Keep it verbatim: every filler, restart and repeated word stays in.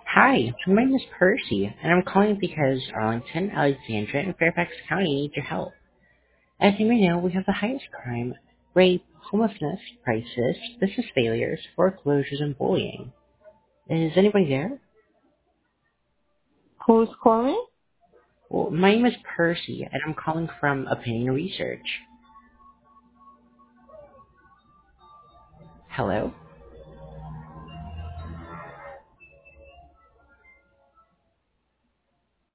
Hi, my name is Percy, and I'm calling because Arlington, Alexandria, and Fairfax County need your help. As you may know, we have the highest crime, rape, homelessness, crisis, business failures, foreclosures, and bullying. Is anybody there? Who's calling? Well, my name is Percy, and I'm calling from Opinion Research. Hello?